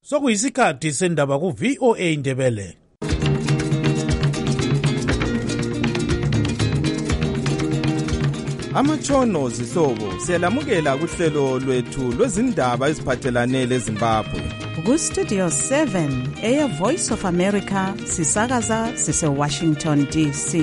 Sokuyisikhathi sendaba ku VOA Indebele. Amatshono zihlobo siyalamukela kuhlelo lwethu lwezindaba eziphathelane leZimbabwe. Ku Studio 7 eya Voice of America sisakaza sise Washington DC.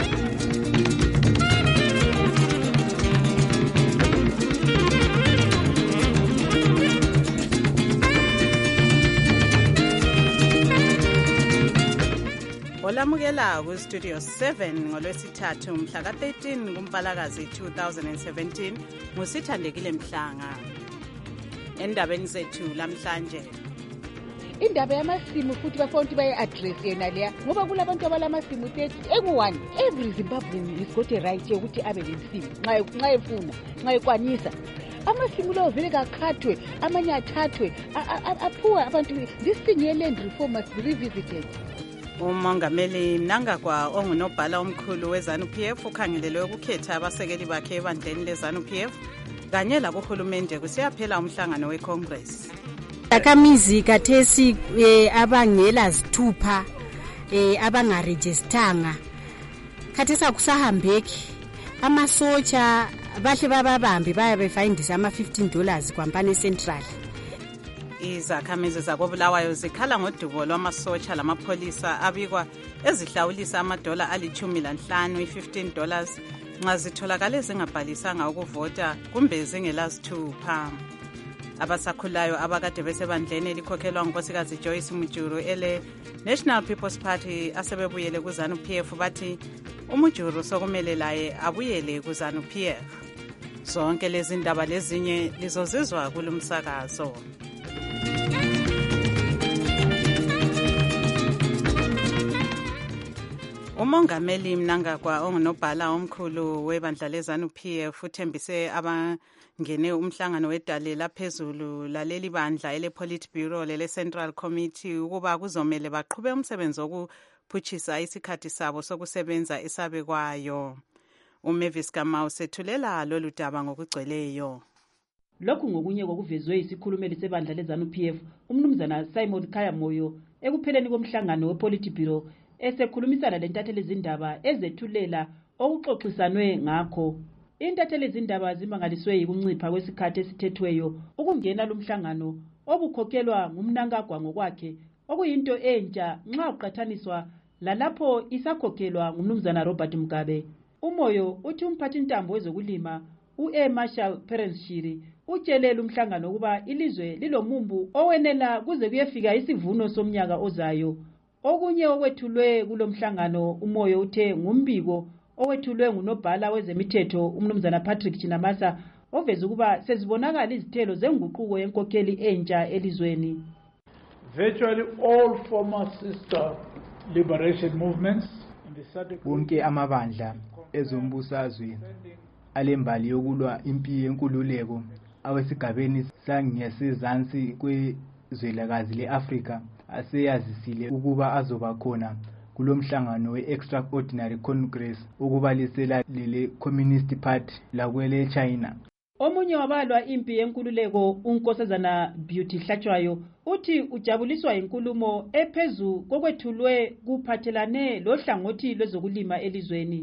Olamukela ku Studio 7 ngolwesithathu mhla ka-13 kuMpalakazi 2017 ngusithandekile Mhlanga. Endabeni zethu lamhlanje, indaba yamasimu futhi bafuna ukuthi baye-address yona leya ngoba kulabantu abalamasimu 30 engu-1. Every Zimbabwean is got a right yokuthi abe lensimu nxa efuna, nxa ekwanisa. Amasimu lawo vele kakhathwe, amanye athathwe, aphuwa abantu. This thing ye-land reform must be revisited. Umongameli Mnangagwa ongunobhala omkhulu weZANU-PF ukhangelelwe ukukhetha abasekeli bakhe ebandleni leZANU-PF kanye lakuhulumende kusiyaphela umhlangano weCongress. Akamizi kathesi abangela zithupha abangarejistanga khathesi akusahambeki. Amasotsha bahle bababambe bayabefayindisa ama$15 kwaMpane Central. Izakhamizi zakoBulawayo zikhala ngodubo lwamasotsha lamapholisa abikwa ezihlawulisa $15 $15 nxa zitholakale zingabhalisanga ukuvota kumbe zingelazithupha. Abasakhulayo abakade besebandleni elikhokhelwa ngunkosikazi Joyce Mujuru ele National People's Party asebebuyele kuZANU-PF bathi uMujuru sokumele laye abuyele kuZANU-PF. Zonke lezi ndaba lezinye lizozizwa kulumsakazo. Umongameli Mnangagwa ongunobhala omkhulu webandla leZANU-PF uthembise abangene umhlangano wedale laphezulu laleli bandla ele-Politburo lele-Central Committee ukuba kuzomele baqhube umsebenzi wokuphutshisa isikhathi sabo sokusebenza esabekwayo. uMavis Kamau sethulela lolu daba ngokugcweleyo. Lokhu ngokunye kokuvezwe isikhulumeli sebandla leZANU-PF umnumzana Simon Khayamoyo ekupheleni komhlangano wePolitburo esekhulumisana lentatheli zindaba ezethulela okuxoxisanwe ngakho. Intatheli zindaba zimangaliswe yikuncipha kwesikhathi esithethweyo ukungena lumhlangano obukhokhelwa nguMnangagwa ngokwakhe okuyinto entsha nxa uqathaniswa lalapho isakhokhelwa ngumnumzana Robert Mugabe. Umoyo uthi umphathintambo wezokulima Marshall Perens-Shiri utshelela umhlangano ukuba ilizwe lilomumbu owenela kuze kuyefika isivuno somnyaka ozayo. Okunye okwethulwe kulomhlangano umoyo uthe ngumbiko owethulwe ngunobhala wezemithetho umnumzana Patrick Chinamasa oveza ukuba sezibonakala izithelo zenguquko yenkokheli entsha elizweni. Virtually all former sister liberation movements in the SADC wonke amabandla ezombusazwe alembali yokulwa impi yenkululeko awesigabeni sangasezansi kwezwelakazi leAfrika aseyazisile ukuba azoba khona kulomhlangano we-Extraordinary Congress ukubalisela lele Communist Party lakwele China. Omunye wabalwa impi yenkululeko unkosazana Beauty Hlatshwayo uthi ujabuliswa inkulumo ephezu kokwethulwe kuphathelane lohlangothi lwezokulima elizweni.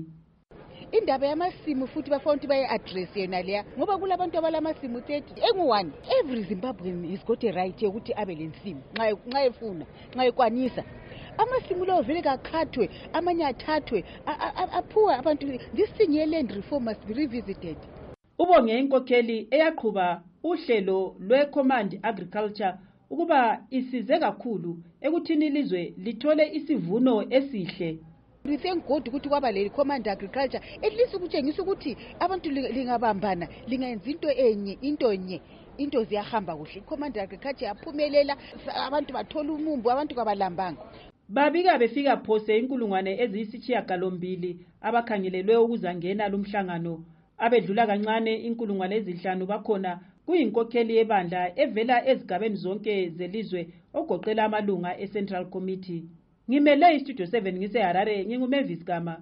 Indaba yamasimu futhi bafuna ukuthi baye-address yona leya ngoba kulabantu abalamasimu 30 engu-1. Every Zimbabwean is got a right yokuthi abe lensimu nxa efuna, nxa ekwanisa. Amasimu lawo vele kakhathwe, amanye athathwe, aphuwa abantu. This thing ye-land reform must be revisited. Ubonge inkokheli eyaqhuba uhlelo lwe-Command Agriculture ukuba isize kakhulu ekuthini ilizwe lithole isivuno esihle. We thank God ukuthi kwaba le Command Agriculture at least ukutshengisa ukuthi abantu lingabambana lingayenza into enye into ziyahamba kuhle. Command Agriculture yaphumelela abantu bathola umumbu abantu kabalambanga. Babika befika phose inkulungwane eziyisishiyagalombili abakhangelelwe ukuzangena lumhlangano abedlula kancane inkulungwane ezinhlanu bakhona kuyinkokheli yebandla evela ezigabeni zonke zelizwe ogoqela amalunga eCentral Committee. Ngimele iStudio 7 ngiseHarare nginguMavis Kama.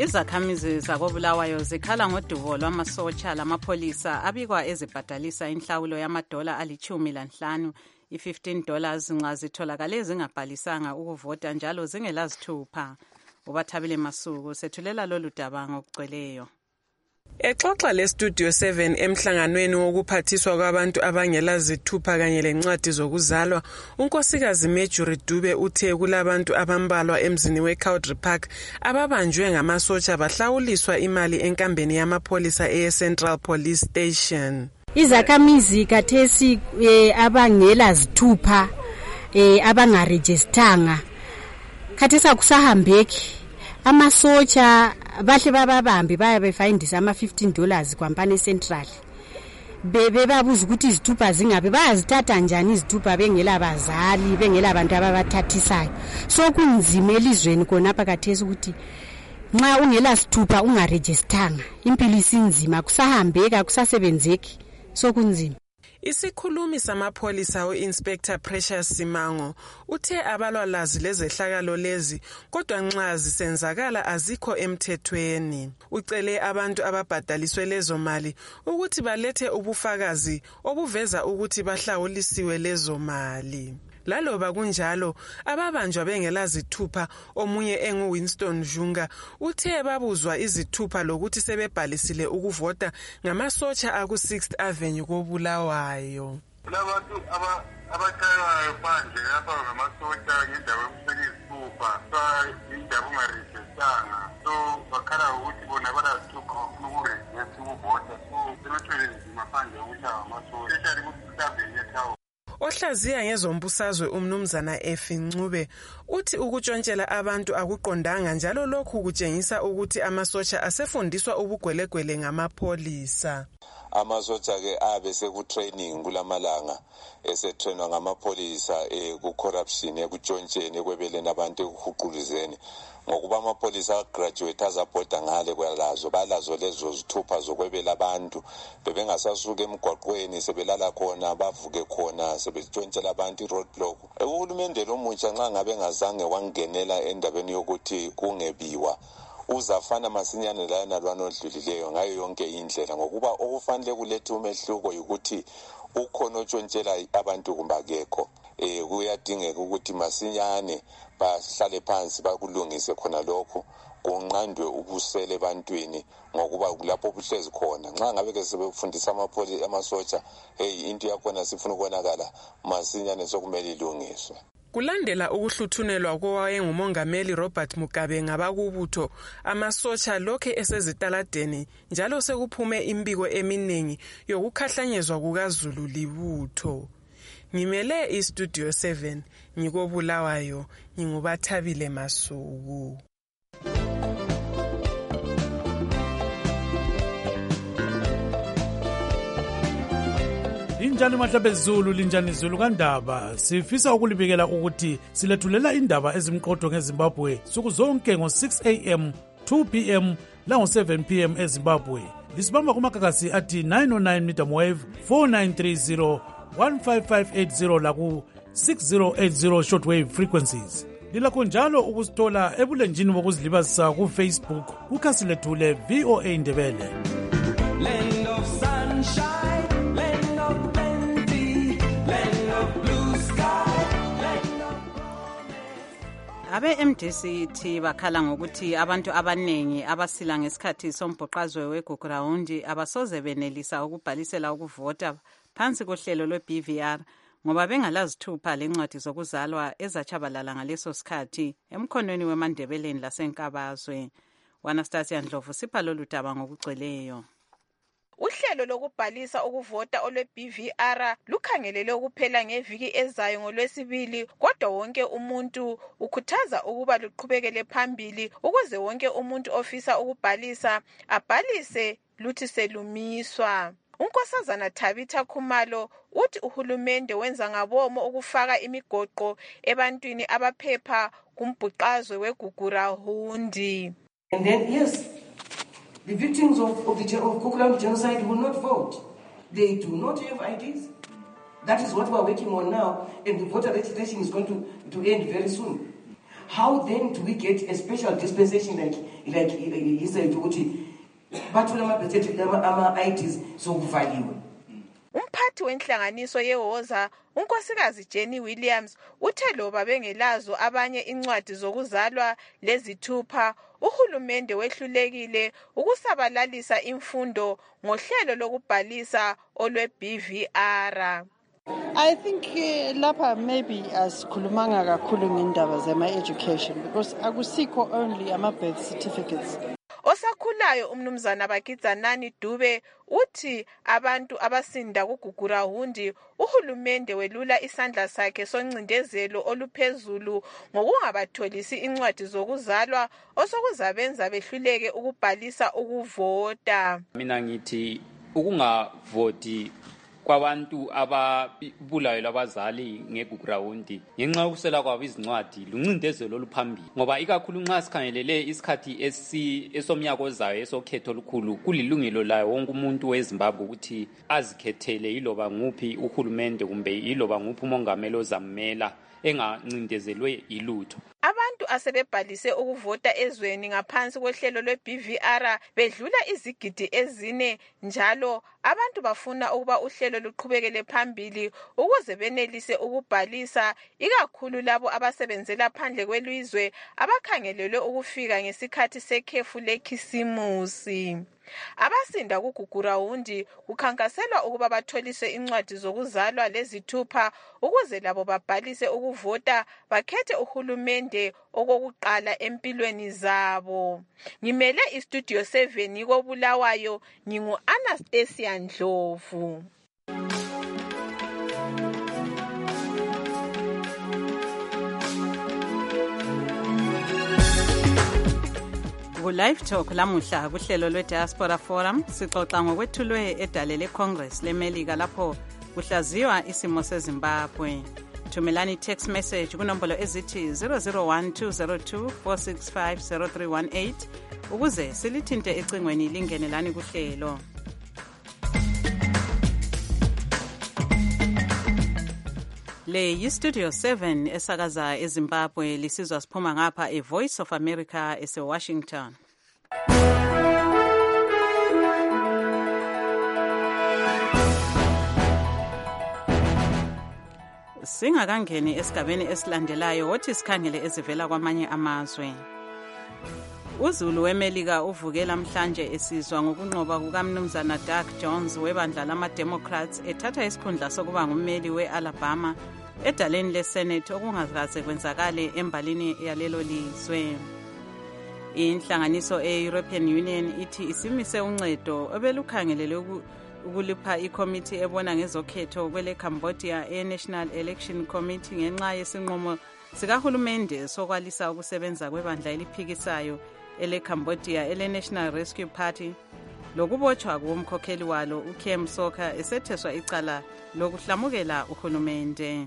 Izakhamizi zakoBulawayo zikhala ngodubo lwamasotsha lamapholisa abikwa ezibhadalisa inhlawulo yamadola ali-15 $15 nxa zitholakale zingabhalisanga ukuvota njalo zingelazithupha. Ubathabile Masuku sethulela lolu daba ngokugcweleyo. Exoxa leStudio 7 emhlanganweni wokuphathiswa kwabantu abangelazithupha kanye lencwadi zokuzalwa, unkosikazi Marjorie Dube uthe kulabantu abambalwa emzini weCowdry Park ababanjwe ngamasotsha bahlawuliswa imali enkambeni yamapholisa eCentral Police Station. Izakhamizi kathesi abangelazithupha abangarejistanga khathesi akusahambeki. Amasotsha bahle bababambi bayabefayindisa ama$15 kwampane Central. Bebabuza ukuthi izithupha zingabe bayazithatha njani izithupha bengela bazali bengela abantu ababathathisayo. So kunzima elizweni konapha kathesi ukuthi nxa ungela sithupha ungarejistanga impilo isinzima kusahambeka kusasebenzeki so kunzima. Isikhulumi samapholisa uInspector Precious Simango uthe abalwalazi lezehlakalo lezi kodwa nxa zisenzakala azikho emthethweni. Ucele abantu ababhadaliswe lezo mali ukuthi balethe ubufakazi obuveza ukuthi bahlawulisiwe lezo mali. Laloba kunjalo ababanjwa bengelazithupha omunye enguWinston Junga uthe babuzwa izithupha lokuthi sebebhalisile ukuvota ngamasotsha aku6th Avenue koBulawayo. Labantu abathayayo phandle lapha ngamasotsha ngendawo yokusebenzisa indaba ungarejistanga so bakhala ukuthi bona balazithupha ukurejista ukuvota so sebethwele nzima phandle ukuthi ngamasotsha especially ku6th Avenue eTown. Ohlaziya ngezombusazwe umnumzana Efi Ncube uthi ukutshontshela abantu akuqondanga njalo lokhu kutshengisa ukuthi amasotsha asefundiswa ubugwelegwele ngamapholisa. Amasotsha ke abe sekutraining kulamalanga esetrainwa ngamapholisa ku-corruption ekutshontsheleni ekwebeleni abantu ekuhuquluzeni ngokuba amapholisa graduate azabhoda ngale kwalazo balazo lezo zithupha zokwebela abantu bebengasasuka emgwaqweni sebelala khona bavuke khona sebetshontshela abantu i-roadblock. Uhulumende lomutsha nxa ngabe ngazange wangenela endabeni yokuthi kungebiwa uzafana masinyane lana lwana odlulileyo ngayo yonke indlela ngokuba okufanele kulethe umehluko ukuthi ukhona otshontshela abantu kumbe akekho. Kuyadingeka ukuthi masinyane bahlale phansi bakulungise khona lokho kunqandwe ubusele ebantwini ngokuba kulapho obuhlezi khona. Nxa ngabe ke sebefundisa amasotsha into yakhona sifuna ukubonakala masinyane sokumele ilungiswe. Kulandela ukuhluthunelwa kowayengumongameli Robert Mugabe ngabakubutho amasotsha lokhe esezitaladeni njalo sekuphume imbiko eminingi yokukhahlanyezwa kukaZulu libutho. Ngimele iStudio 7 ngikoBulawayo ngingubathabile Masuku. Linjani mahlabe Zulu linjani Zulu kandaba sifisa ukulibikela ukuthi silethulela indaba ezimqotho ngeZimbabwe suku zonke ngo6 AM 2 PM lango 7 PM eZimbabwe. Lisibamba kumagagasi athi 909 medium wave 4930 15580 laku 6080 shortwave frequencies. Lilakho njalo ukusithola ebulenjini bokuzilibazisa ku Facebook kukhasi lethu le VOA Indebele. Land of sunshine, land of plenty, land of blue sky, land of promise. Abe-MDC bakhala ngokuthi abantu abanengi abasila ngesikhathi sombhoqazwe weGugurawundi abasoze benelisa ukubhalisela ukuvota phansi kohlelo lwe-BVR ngoba bengalazithupha lencwadi zokuzalwa ezatshabalala ngaleso sikhathi emkhonweni weMandebeleni laseNkabazwe. Anastasia Ndlovu sipha lolu daba ngokugcweleyo. Uhlelo lokubhalisa ukuvota olwe-BVR lukhangelele ukuphela ngeviki ezayo ngoLwesibili, kodwa wonke umuntu ukhuthaza ukuba luqhubekele phambili ukuze wonke umuntu ofisa ukubhalisa abhalise luthi selumiswa. Unkosazana Tabitha Khumalo uthi uhulumende wenza ngabomo ukufaka imigoqo ebantwini abaphepha kumbhuqazwe weGugurawundi. And then yes, the victims of Gugurawundi genocide will not vote. They do not have IDs. That is what we are working on now, and the voter registration is going to end very soon. how then do we get a special dispensation like he said ukuthi bathole ama-IDs sokuvaliwe? Umphathi wenhlanganiso yewoza unkosikazi Jenny Williams uthe loba bengelazo abanye incwadi zokuzalwa lezithupha, uhulumende wehlulekile ukusabalalisa imfundo ngohlelo lokubhalisa olwe-BVR. I think lapha maybe asikhulumanga kakhulu ngendaba zema-education because akusikho only ama-birth certificates. Osakhulayo umnumzana Bakizanani Dube uthi abantu abasinda kuGugurahundi uhulumende welula isandla sakhe soncindezelo oluphezulu ngokungabatholisi incwadi zokuzalwa osokuzabenza behluleke ukubhalisa ukuvota. Mina ngithi ukungavoti kwabantu ababulayo labazali ngeGugurahundi ngenxa yokusela kwabo izincwadi luncindezelo oluphambili, ngoba ikakhulu nxa sikhangelele isikhathi esomnyaka ozayo esokhetho olukhulu kulilungelo layo wonke umuntu weZimbabwe ukuthi azikhethele iloba nguphi uhulumende kumbe iloba nguphi umongameli ozammela engancindezelwe ilutho. Abantu asebebhalise ukuvota ezweni ngaphansi kohlelo lwe-BVR bedlula izigidi ezine njalo abantu bafuna ukuba uhlelo luqhubekele phambili ukuze benelise ukubhalisa, ikakhulu labo abasebenzela phandle kwelizwe abakhangelelwe ukufika ngesikhathi sekhefu lekhisimusi. Abasinda kuGugurahundi kukhankaselwa ukuba batholiswe incwadi zokuzalwa lezithupha ukuze labo babhalise ukuvota bakhethe uhulumende okokuqala empilweni zabo. Ngimele iStudio 7 koBulawayo, ngingu-Anastasia Ndlovu. Ku-Live Talk lamuhla kuhlelo lwe-Diaspora Forum sixoxa ngokwethulwe edale le-Congress leMelika lapho kuhlaziywa isimo seZimbabwe. Thumelani text message kunombolo ezithi 001-202-465-0318 ukuze silithinte ecingweni lingenelani kuhlelo. Le yiStudio 7 esakaza eZimbabwe, lisizwa siphuma ngapha eVoice of America eseWashington. Singakangeni esigabeni esilandelayo wothi sikhangele ezivela kwamanye amazwe. uZulu weMelika uvukela namhlanje esizwa ngokunqoba kukaMnumzana Doug Jones webandla lama-Democrats ethatha isikhundla sokuba ngummeli we-Alabama edaleni leSenate okungakaze kwenzakale embalini yalelo lizwe. Inhlanganiso e-European Union ithi isimise uncedo obelukhangelele ukulipha ikomiti ebona ngezokhetho kwele Cambodia e-National Election Committee ngenxa yesinqumo sikahulumende sokwalisa ukusebenza kwebandla eliphikisayo ele-Cambodia ele-National Rescue Party lokubotshwa komkhokheli walo uKem Sokha esetheswa icala lokuhlamukela uhulumende.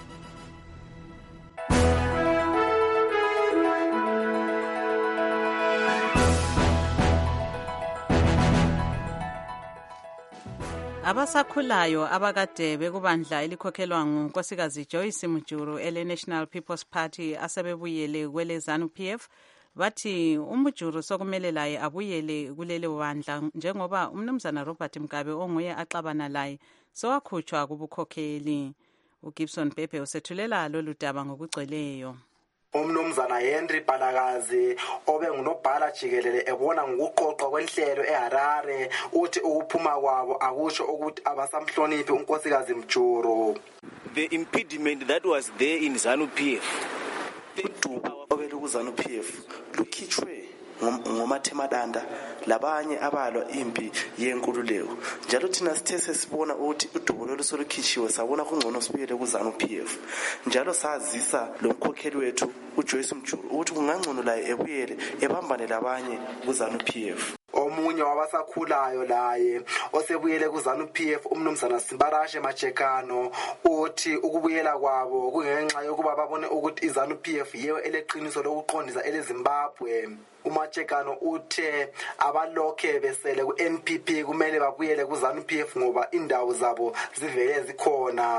Abasakhulayo abakade bekubandla elikhokhelwa ngunkosikazi Joyce Mujuru ele-National People's Party asebebuyele kwele ZANU-PF bathi uMujuru sokumele laye abuyele kuleli bandla njengoba umnumzana Robert Mugabe onguye axabana laye sowakhutshwa kubukhokheli. uGibson Pepe usethulela lolu daba ngokugcweleyo. Umnumzana Henry Balakazi obengunobhala jikelele ebona ngokuqoqwa kwenhlelo eHarare uthi ukuphuma kwabo akusho ukuthi abasamhloniphi unkosikazi Mujuru. The impediment that was there in ZANU-PF obeluku ZANU-PF lukhitshwe ngomathemadanda labanye abalwa impi yenkululeko njalo thina sithe sesibona ukuthi udubo lolusolukhishiwe sabona kungcono sibuyele ku ZANU-PF njalo sazisa lo mkhokheli wethu uJoyce Mujuru ukuthi kungangcono laye ebuyele ebambane labanye ku ZANU-PF. Omunye wabasakhulayo laye osebuyele ku ZANU-PF umnumzana Simbarashe Machekano uthi ukubuyela kwabo kungenxa yokuba babone ukuthi iZANU-PF yiyo eleqiniso lokuqondisa eleZimbabwe. uMachekano uthe abalokhe besele ku-NPP kumele babuyele ku ZANU-PF ngoba indawo zabo zivele zikhona.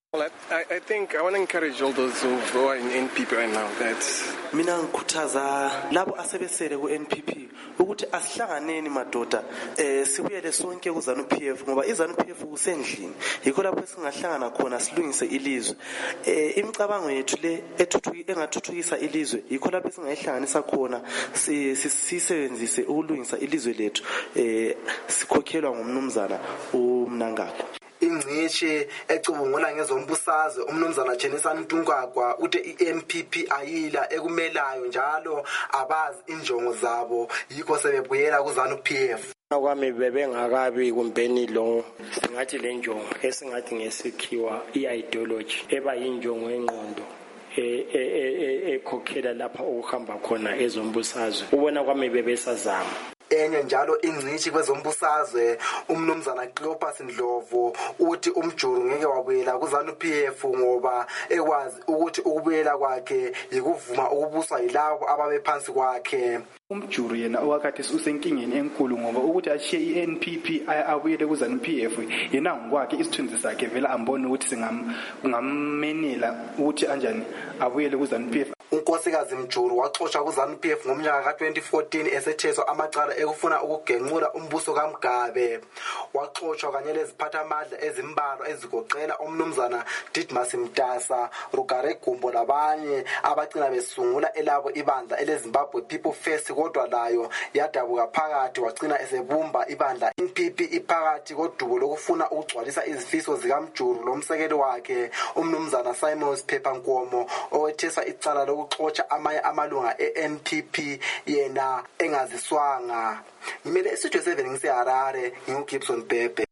Well, I think I want to encourage all those who are in NPP right now that mina ngikhuthaza labo asebesele ku NPP ukuthi asihlanganeni madoda sibuyele sonke ku ZANU-PF ngoba iZANU-PF kusendlini yikho lapho singahlangana khona silungise ilizwe imicabango yethu le engathuthukisa ilizwe yikho lapho singayihlanganisa khona sisebenzise ukulungisa ilizwe lethu sikhokhelwa ngumnumzana uMnangagwa. ingcishi ecubungula ngezombusazwe umnumzana Chenisani Ntungwagwa uthi iNPP ayila ekumelayo njalo abazi injongo zabo yikho sebebuyela ku ZANU-PF. Kwami bebengakabi kumbeni lo singathi le njongo esingathi ngesikhiwa i-ideology eba yinjongo engqondo ekhokhela lapha ukuhamba khona ezombusazwe ubona kwami bebesazama. Enye njalo ingcishi kwezombusazwe umnumzana Cleopas Ndlovu uthi umjuru ngeke wabuyela ku ZANU-PF ngoba ekwazi ukuthi ukubuyela kwakhe yikuvuma ukubuswa yilabo ababephansi kwakhe. Umjuru yena owakade usenkingeni enkulu ngoba ukuthi ashiye iNPP abuyele ku ZANU-PF yena ngokwakhe isithunzi sakhe vela ambone ukuthi singamenela ukuthi anjani abuyele ku ZANU-PF. unkosikazi Mjuru waxoshwa ku ZANU-PF ngomnyaka ka-2014 esetheswa amacala ekufuna ukugenqula umbuso kaMgabe. Waxoshwa kanye leziphathamandla ezimbalwa ezigoqela umnumzana Didmas Mtasa, Rugare Gumbo labanye abagcina besungula elabo ibandla eleZimbabwe People First kodwa layo yadabuka phakathi wagcina esebumba ibandla NPP iphakathi kodubo lokufuna ukugcwalisa izifiso zikaMjuru lomsekeli wakhe umnumzana Simon Phepha Nkomo owethesa icala lokuxotsha amanye amalunga eNPP yena engaziswanga. Ngimele Studio 7 ngiseHarare nginguGibson Pepe.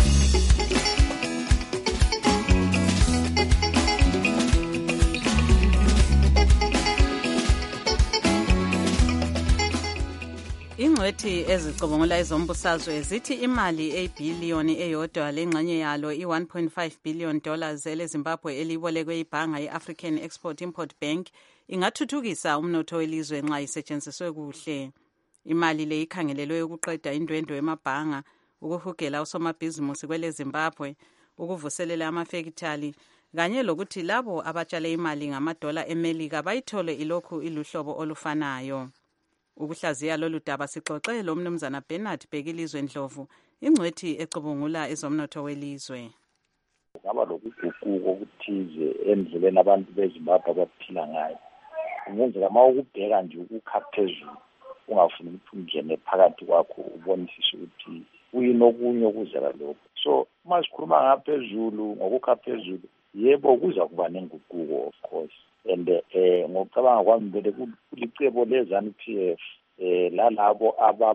Ingcwethi ezicubungula izombusazwe zithi imali ebhiliyoni eyodwa lengxenye yalo i$1.5 billion eleZimbabwe elibolekwe ibhanga i-African Export Import Bank ingathuthukisa umnotho welizwe nxa isetshenziswe kuhle. Imali le ikhangelelwe ukuqeda indwendwe emabhanga, ukuhugela usomabhizimusi kweleZimbabwe, ukuvuselela amafekithali kanye lokuthi labo abatshale imali ngamadola eMelika bayithole ilokhu iluhlobo olufanayo. Ukuhlaziya lolu daba sixoxe lo mnumzana Bernard Bhekilizwe Ndlovu, ingcwethi ecubungula ezomnotho welizwe. Ngaba lokuguquko okuthize endleleni abantu beZimbabwe abaphila ngayo. Kungenzeka uma ukubheka nje ukukha phezulu ungafuni ukuthi ungene phakathi kwakho ubonisise ukuthi uyini okunye okuzela lokho. So uma sikhuluma ngaphezulu ngokukha phezulu yebo kuza kuba nenguquko of course. And ngocabanga kwami vele kulicebo leZANU-PF lalabo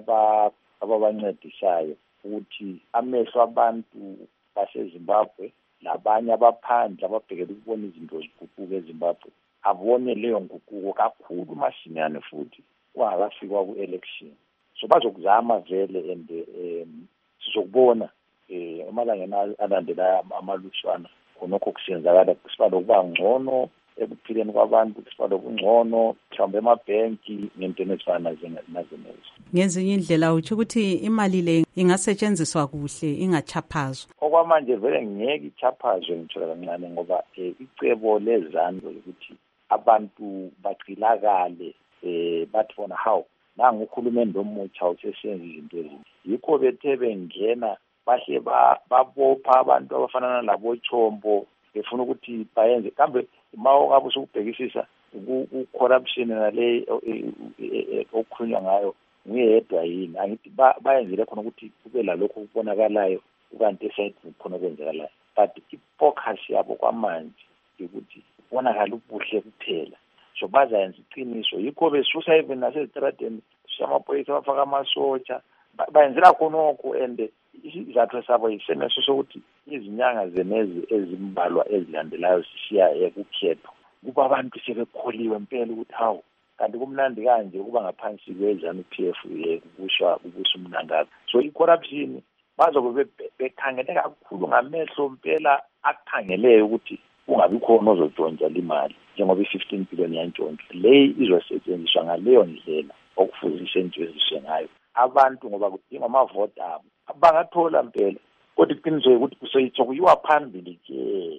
ababancedisayo ukuthi amehlo abantu baseZimbabwe labanye abaphandle ababhekela ukubona izinto ziguquka eZimbabwe abone leyo nguquko kakhulu masinyane futhi kungakafikwa ku-election. So bazokuzama vele and sizokubona emalangeni alandelayo amalushwana khonokho kusenzakala kusifana ukuba ngcono ekuphileni kwabantu kusifana okungcono mhlawumbe emabhenki ngentweni ezifana nazenezo. Ngezinye indlela utsho ukuthi imali le ingasetshenziswa kuhle ingachaphazwa. Okwamanje vele ngeke ichaphazwe ngithola kancane ngoba icebo leZANU ukuthi abantu baqilakale bathi bona how nangu ukhulumeni lomutsha usesenza izinto ezinhle. Yikho bethe bengena bahle babopha abantu abafana nalabo Chombo befuna ukuthi bayenze kambe mawo ngabe usukubhekisisa ku-corruption nale okukhulunywa ngayo nguyedwa yini angithi bayenzile khona ukuthi kube lalokho kubonakalayo ukanti esayidini khona kwenzekalayo but i-focus yabo kwamanje ukuthi kubonakala ubuhle kuphela. So bazayenza iqiniso yikho besusa even nasezitradeni samaphoyisa bafaka amasotsha bayenzela khonokho and izathu sabo yiseneso sokuthi izinyanga zenezi ezimbalwa ezilandelayo sishiya ekukhetho kuba abantu sebekholiwe impela ukuthi hawu kanti kumnandi kanje kuba ngaphansi kweZANU-PF kubusa uMnangagwa. So i-corruption bazobe bekhangele kakhulu ngamehlo impela akukhangeleyo ukuthi kungabi khona ozodontsha imali njengoba i-15 billion yantshontsha le izosetshenziswa ngaleyo ndlela okufuze isetshenziswe ngayo abantu ngoba kudinga amavoti abo bangathola impela kodwa iqiniso ukuthi kuyiwa phambili ke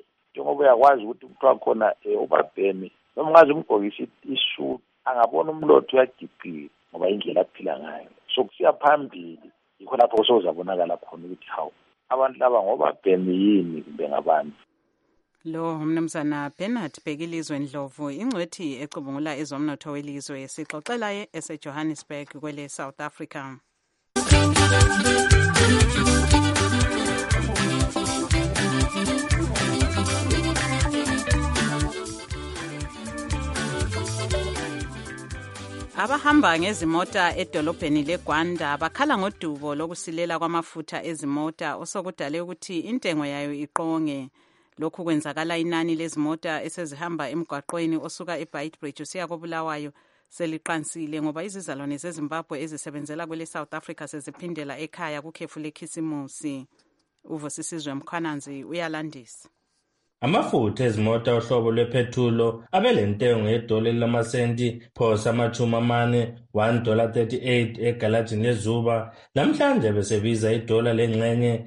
ngoba uyakwazi ukuthi kuthiwa khona ubabhemi noma ungaze umgqokise isuit angabona umlotho uyagiqika ngoba indlela aphila ngayo. So kusiya phambili yikho lapho sozabonakala khona ukuthi hawu abantu laba ngoba bhemi yini kumbe ngabantu. Lo umnumzana Bernard Bhekilizwe Ndlovu ingcwethi ecubungula ezomnotho welizwe sixoxela eseJohannesburg kwele South Africa. Abahamba ngezimota edolobheni leGwanda bakhala ngodubo lokusilela kwamafutha ezimota osokudale ukuthi intengo yayo iqonge. Lokhu kwenzakala inani lezimota esezihamba emgwaqweni osuka eBeitbridge usiya koBulawayo seliqansile ngoba izizalwane zeZimbabwe ezisebenzela kwele South Africa seziphindela ekhaya kukhefu lekhisimusi. Uvusisizwe Mkhwananzi uyalandisa. Amafutha ezimota ohlobo lwephethulo abelentengo yedola lamasenti phosa $40 $1.38 egalajini lezuba namhlanje besebiza idola lengxenye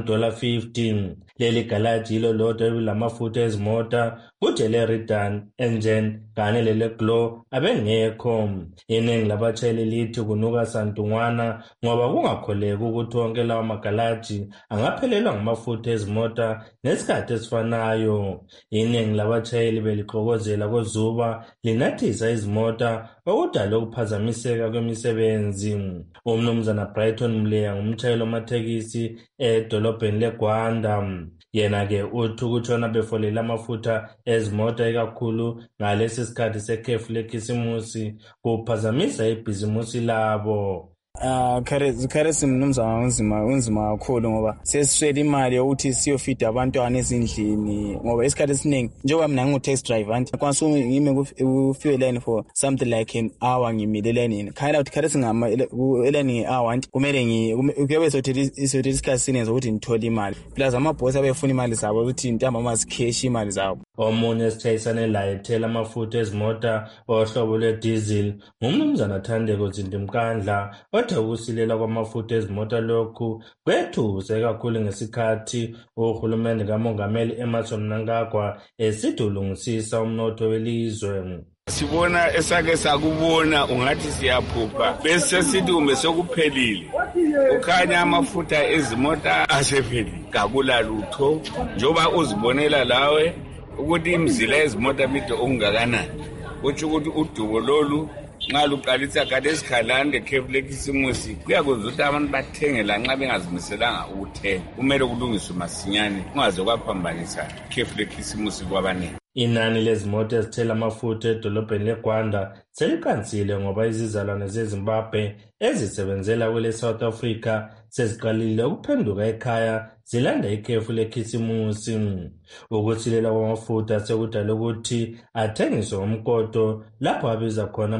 $1.15. Leli galaji yilo lodwa ebilamafutha ezimota uJeleridan engine kanye leleGlow abengekho. Iningi labatshayeli lithi kunuka santungwana ngoba kungakholeki ukuthi wonke lawo magalaji angaphelelwa ngamafutha ezimota ngesikhathi esifanayo. Iningi labatshayeli belixokozela kozuba linathisa izimota okudala ukuphazamiseka kwemisebenzi. Umnumzana Brighton Mleya ngumtshayeli wamatekisi edolobheni leGwanda. Yena-ke uthi ukutshona befolela amafutha ezimota ikakhulu ngalesi sikhathi sekhefu lekhisimusi kuphazamisa ibhizimusi labo. Zikhathesi mnumzana unzima kakhulu ngoba sesiswele imali yokuthi siyofida abantwana ezindlini ngoba isikhathi esiningi njengoba mina ngingu-taxi driver kwanisa ngime ku-fuel line for something like an hour ngimile elayinini khayela ukuthi khathesi elayini nge-hour kumele kuyabe sothetha isikhathi siningi ukuthi ngithole imali plus amabhosi abefuna imali zabo ukuthi ntambama zikheshi imali zabo. Omunye esitshayisane laye ethela amafutha ezimota ohlobo lwe-diesel ngumnumzana Thandeko Zindimkandla othe ukusilela kwamafutha ezimota lokhu kwethuze kakhulu ngesikhathi uhulumende kamongameli Emmerson Mnangagwa esithi ulungisisa umnotho welizwe. Sibona esake sakubona ungathi siyaphupha bese sithi kumbe sokuphelile ukhanya amafutha ezimota asephelile kakula lutho njoba uzibonela lawe ukuthi imizila ezimota mide ongakanani uthi ukuthi udubo lolu nxa luqalisa kade esikhalane lekhefu lekhisimusi kuyakwenza ukuthi abantu bathengela nxa bengazimiselanga ukuthenga kumele kulungiswe masinyane kungaze kwaphambanisa ikhefu lekhisimusi kwabanengi. Inani lezimoto ezithela amafutha edolobheni leGwanda seliqansile ngoba izizalwane zeZimbabwe ezisebenzela kwele South Africa seziqalile ukuphenduka ekhaya zilanda ikhefu lekhisimusi. Ukusilela kwamafutha sekudala ukuthi athengiswe ngomkoto lapho abiza khona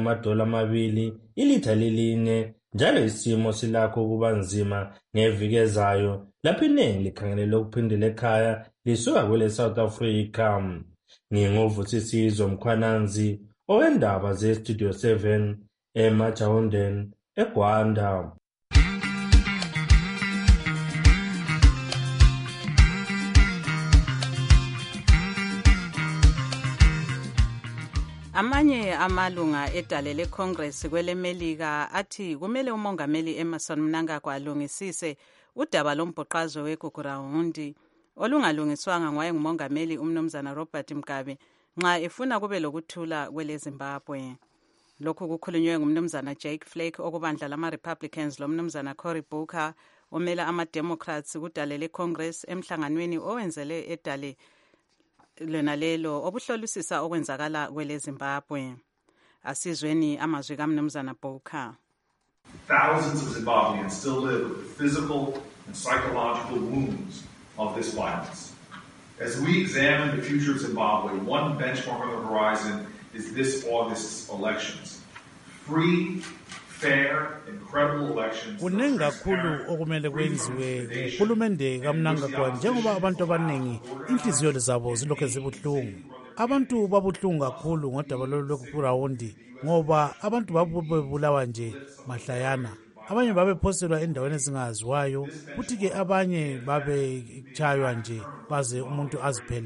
$2 ilitha lilinye njalo isimo silakho kuba nzima ngeviki ezayo lapho iningi likhangelele ukuphindela ekhaya lisuka kwele South Africa. Nginguvusisizwe Mkhwananzi owendaba ze-Studio 7 eMajawundeni eGwanda. Amanye amalunga edale leCongress kweleMelika athi kumele umongameli Emmerson Mnangagwa alungisise udaba lombhoqazwe weGugurawundi olungalungiswanga ngowayengumongameli umnumzana Robert Mugabe nxa efuna kube lokuthula kwele Zimbabwe. Lokhu kukhulunywe ngumnumzana Jake Flake okubandla lama-Republicans lomnumzana Cory Booker omela ama-Democrats kudale leCongress emhlanganweni owenzele edale lona lelo obuhlolisisa okwenzakala kwele Zimbabwe. Asizweni amazwi kamnumzana Booker. Thousands of Zimbabweans still live with the physical and psychological wounds of this violence. As we examine the future of Zimbabwe, one benchmark on the horizon is this August's elections. Free, fair, and credible elections. Kuningi kakhulu okumele kwenziwe nguhulumende kaMnangagwa njengoba abantu abaningi inhliziyo zabo zilokhu zibuhlungu. Abantu babuhlungu kakhulu ngodaba lweGugurawundi ngoba abantu babebulawa nje mahlayana. Abanye babephoselwa endaweni ezingaziwayo, futhi ke abanye babetshaywa nje baze umuntu aziphelele.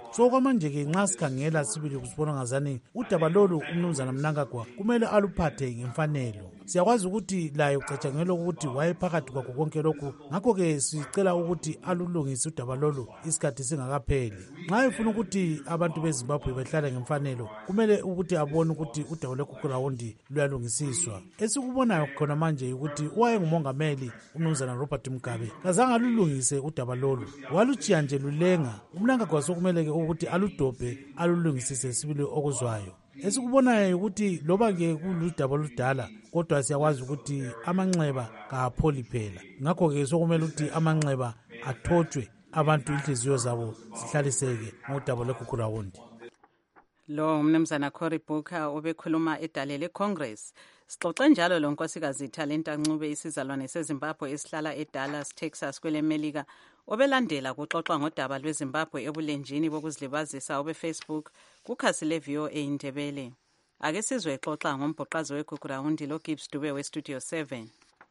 so kwamanje-ke nxa sikhangela sibili kusibona ngazani udaba lolu umnumzana Mnangagwa kumele aluphathe ngemfanelo. Siyakwazi ukuthi laye ucatshangelwa ukuthi wayephakathi kwakho konke lokhu, ngakho-ke sicela ukuthi alulungise udaba lolu isikhathi singakapheli. Nxa efuna ukuthi abantu beZimbabwe behlale ngemfanelo, kumele ukuthi abone ukuthi udaba lweGugurawundi luyalungisiswa. Esikubonayo khona manje ukuthi owayengumongameli umnumzana Robert Mugabe kazange alulungise udaba lolu, walutshiya nje lulenga. uMnangagwa sokumele-ke ukuthi aludobhe alulungisise sibili okuzwayo. Esikubonayo ukuthi loba-ke kuludaba oludala, kodwa siyakwazi ukuthi amanxeba kapholi phela. Ngakho-ke sokumele ukuthi amanxeba athotshwe, abantu inhliziyo zabo zihlaliseke ngodaba lweGugurawundi. Lo umnumzana Cory Booker obekhuluma edale leCongress. Sixoxe njalo lo nkosikazi Talenta Ncube isizalwane seZimbabwe esihlala eDallas, Texas kwelemelika, obelandela kuxoxa ngodaba lweZimbabwe ebulenjini bokuzilibazisa obeFacebook kukhasi leVOA Indebele. Ake sizwe exoxa ngombhoqazi weGugurawundi loGibbs Dube weStudio 7.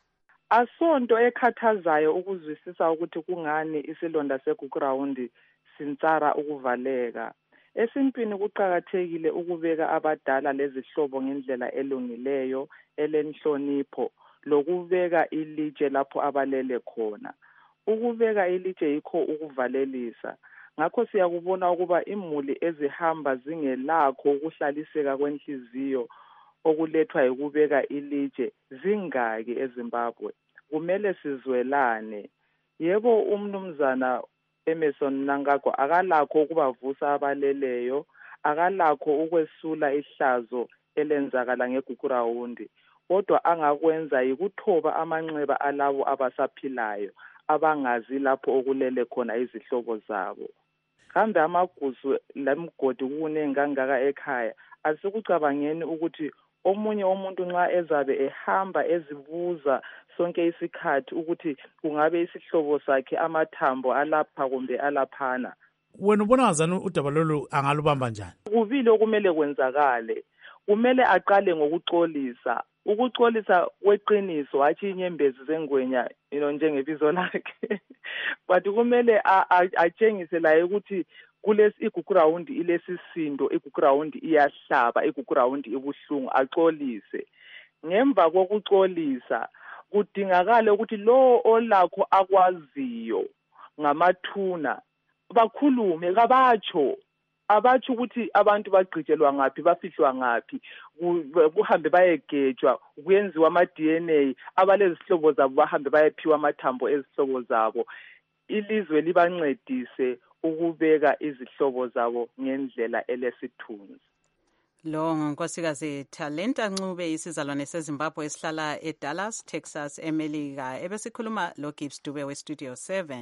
Asonto ekhathazayo ukuzwisisa ukuthi kungani isilonda seGugurawundi sintsara ukuvaleka. Esintwini kuqakathekile ukubeka abadala lezihlobo ngendlela elungileyo, elenhlonipho, lokubeka ilitshe lapho abalele khona. Ukubeka ilitshe yikho ukuvalelisa. Ngakho siyakubona ukuba imuli ezihamba zingelakho ukuhlaliseka kwenhliziyo okulethwa yikubeka ilitshe zingaki eZimbabwe. Kumele sizwelane. Yebo, umnumzana Emmerson Mnangagwa akalakho ukubavusa abaleleyo, akalakho ukwesula ihlazo elenzakala ngeGugurawundi, kodwa angakwenza yikuthoba amanxeba alabo abasaphilayo abangazi lapho okulele khona izihlobo zabo. Kambe amagusu lemgodi kunengangaka ekhaya, asikucabangeni ukuthi omunye umuntu nxa ezabe ehamba ezibuza sonke isikhathi ukuthi kungabe isihlobo sakhe amathambo alapha kumbe alaphana. Wena ubona ngazani udaba lolu angalubamba njani? Kubili okumele kwenzakale. Kumele aqale ngokuxolisa. Ukuxolisa kweqiniso hatshi inyembezi zengwenya njengebizo lakhe. But kumele atshengise laye ukuthi kulesi iGugurawundi ilesisindo, iGugurawundi iyahlaba, iGugurawundi ibuhlungu, axolise. Ngemva kokuxolisa kudingakala ukuthi lo olakho akwaziyo ngamathuna bakhulume, abatsho ukuthi abantu bagqitshelwa ngaphi, bafihlwa ngaphi, kuhambe bayegejwa, kuyenziwa ama-DNA, abalezihlobo zabo bahambe bayephiwa amathambo ezihlobo zabo. Ilizwe libancedise ukubeka izihlobo zabo ngendlela elesithunzi. Lo nkosikazi Talenta Ncube isizalwane seZimbabwe esihlala eDallas, Texas, eMelika, ebesikhuluma loGibbs Dube weStudio 7.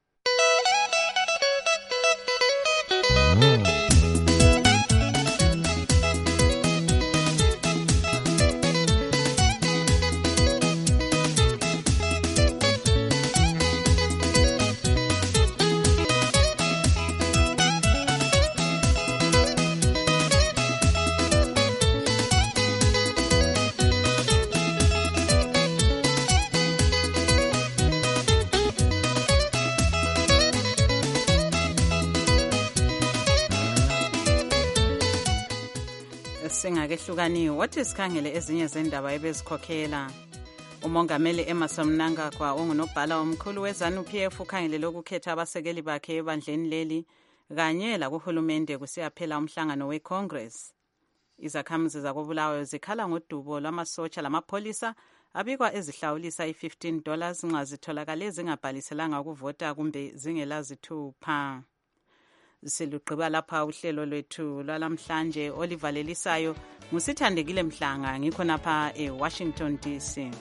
Singakehlukaniwe wathi sikhangele ezinye zendaba ebezikhokhela. Umongameli Emmerson Mnangagwa ongunobhala omkhulu weZANU-PF ukhangele lokukhetha abasekeli bakhe ebandleni leli kanye lakuhulumende kusiyaphela umhlangano weCongress. Izakhamuzi zakobulawayo zikhala ngodubo lwamasotsha lamapholisa abikwa ezihlawulisa $15 nxa zitholakale zingabhaliselanga ukuvota kumbe zingelazithupha. Siluqhiba lapha uhlelo lwethu lwalamhlanje olivalelisayo ngusithandekile Mhlanga ngikho napha eWashington DC.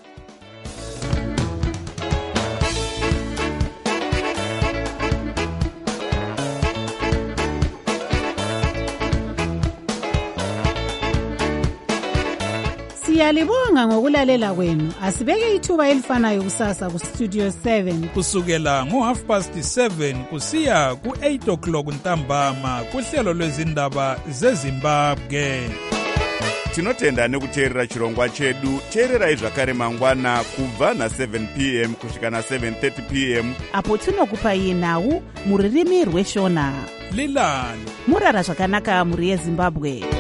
Siyalibonga ngokulalela kwenu. Asibeke ithuba elifanayo kusasa kuStudio 7 kusukela ngo7:30 kusiya ku8 ntambama kuhlelo lwezindaba zeZimbabwe. Tinotenda nekuteerera chirongwa chedu. Teererai zvakare mangwana kubva na7 p.m. kusvika na7:30 p.m. apo tinokupai nhau muririmi rweshona. lilalo murara zvakanaka muri yezimbabwe.